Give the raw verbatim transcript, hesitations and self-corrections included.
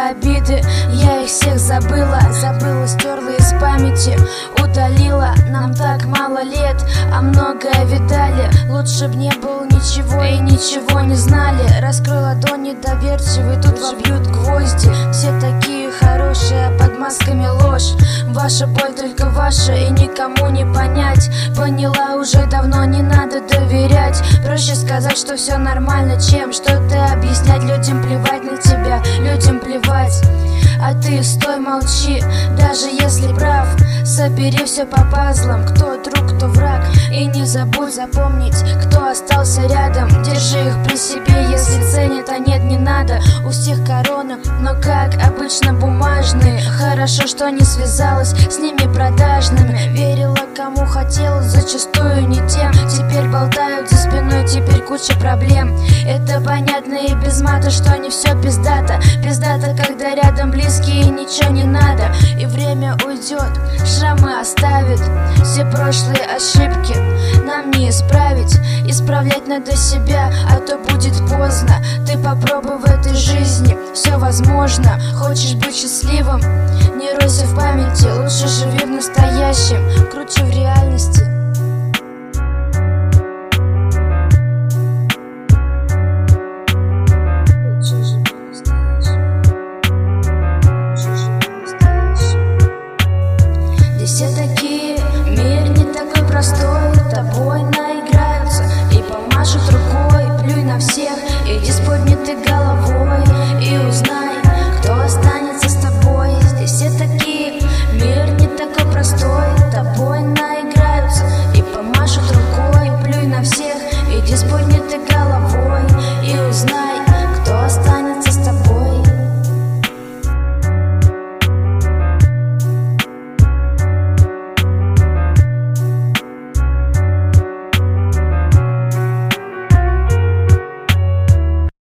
обиды, я их всех забыла. Забыла, стерла из памяти, удалила. Нам так мало лет, а многое видали. Лучше б не было ничего и ничего не знали. Раскрой ладони доверчивый, тут вобьют гвозди. Все такие хорошие, а под масками ложь. Ваша боль только ваша и никому не понять. Поняла уже давно, не надо доверять. Проще сказать, что все нормально, чем что-то объяснять. Людям плевать на тебя, людям плевать. А ты стой, молчи, даже если прав. Собери все по пазлам, кто друг, кто враг. И не забудь запомнить, кто остался рядом. Держи их при себе, если ценят, а нет, не надо. У всех корона, но как обычно бумажные. Хорошо, что не связалась с ними продажными. Верила, кому хотела, зачастую не тем. Теперь болтают за спиной, теперь куча проблем. Это понятно и без мата, что не все пиздато. Пиздато, когда рядом близкие и ничего не надо. И время уйдет, шрамы оставит. Все прошлые ошибки нам не исправить. Исправлять надо себя, а то будет поздно. Ты попробуй в этой жизни, все возможно. Хочешь быть счастливым, не ройся в памяти. Лучше живи в настоящем, круче в реальности. Все такие, мир не такой простой. Тобой наиграются и помашут рукой. Плюй на всех, иди с поднятой головой.